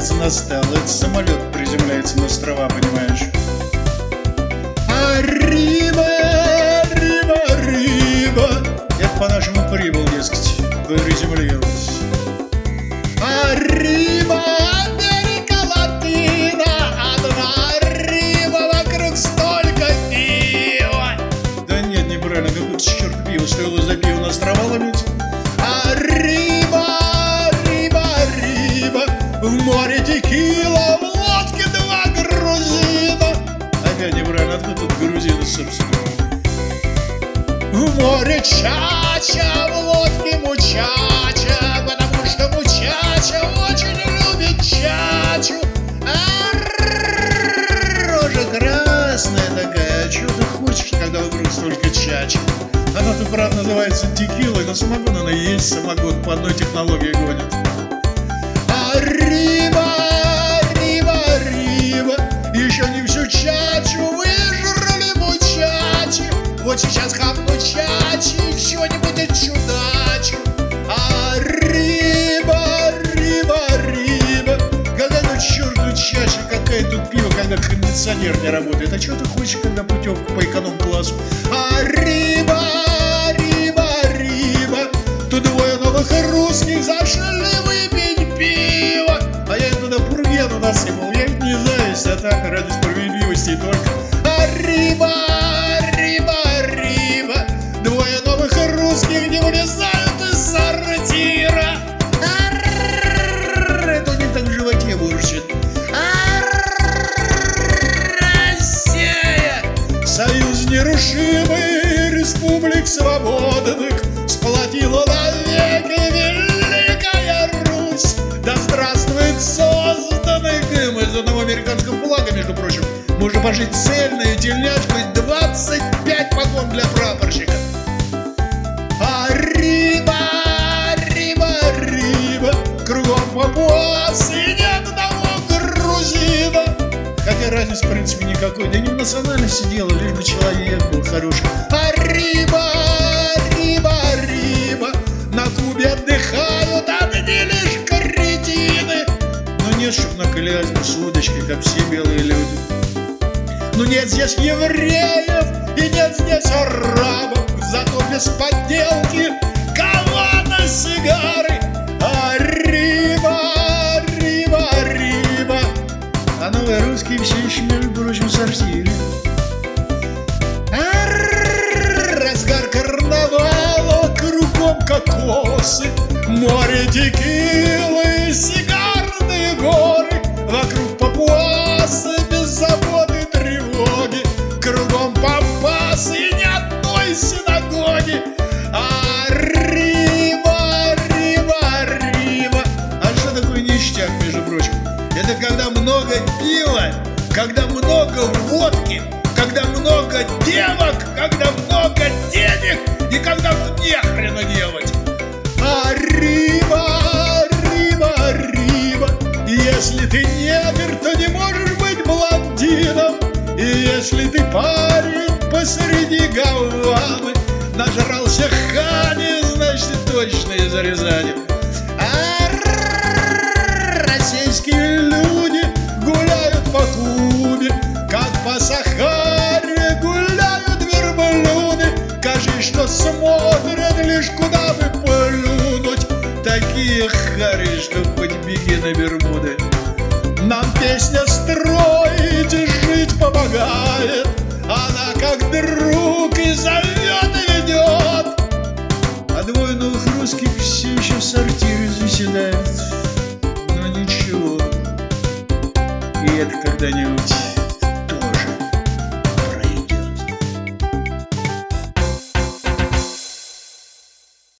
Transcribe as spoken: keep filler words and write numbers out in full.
кажется, настал. Это самолет приземляется на острова, понимаешь? Arriba, arriba, arriba. Это по-нашему прибыл, дескать, приземлился. Arriba, Америка Латина, одна arriba, вокруг столько пива. Да нет, неправильно, какой-то черт пиво, стоило за пиво на острова ловить. Arriba, arriba, arriba, в море текила, в лодке два грузина. Опять неправильно, откуда тут грузины, собственно? В море чача, в лодке мучача, потому что мучача очень любит чачу. Рожа красная такая, чего ты хочешь, когда вокруг столько чачи? Она-то, правда, называется текилой, но самогон она и есть самогон, по одной технологии гонит. Arriba, arriba, arriba, еще не всю чачу выжрали мучачи. Вот сейчас хапну чачи, чего-нибудь отчудачу. Arriba, arriba, arriba, какая тут черту чача, какая тут пиво, когда кондиционер не работает. А что ты хочешь, когда путевка по эконом-классу? Arriba, arriba, arriba, тут двое новых русских зашли выпить пиво. А я им туда пургену насыпал, я ведь не зависть, а так ради справедливости и только. Arriba, arriba, arriba, двое новых русских не вылезают из сортира. Это у них так в животе бурчит. Россия, союз нерушимый республик свободных, сплотила навеки Великая Русь. Да здравствует созданный им из одного американского флага, между прочим. Можно пожить цельную тельняшку и двадцать пять погон для прапорщика. Arriba, arriba, arriba, кругом папуасы и ни одного грузина. Хотя разницы, в принципе, никакой. Да не в национальности дело, лишь бы человек был хороший. Arriba, arriba, arriba, на Кубе отдыхают одни лишь кретины. Но нет, чтоб на клясьбу с удочкой, как все белые люди. Ну нет здесь евреев и нет здесь арабов, зато без подделки кавана, сигары. Arriba, arriba, arriba, а новые русские все еще, между прочим, в сортире. Разгар карнавала, кругом кокосы, море текилы, сигарные горы, вокруг папуасы без заботы, тревоги, кругом папасы и ни одной синагоги. Arriba, arriba, arriba. А что такое ништяк, между прочим? Это когда много пива, когда много водки, когда много девок, когда много денег и когда не хрена делать. Arriba, arriba, arriba. Если ты негр, то не можешь быть блондином. И если ты парень посреди Гаваны, нажрался хани, значит ты точно из Рязани. Российские люди гуляют по Кубе, как по Сахаре гуляют верблюды. Кажись, что смотрят лишь куда бы плюнуть. Такие хари, что хоть беги на Бермуды. Нам песня строить и жить помогает, она как друг и зовет и ведет. А двое новых русских все еще в сортире заседают. Но ничего, и это когда-нибудь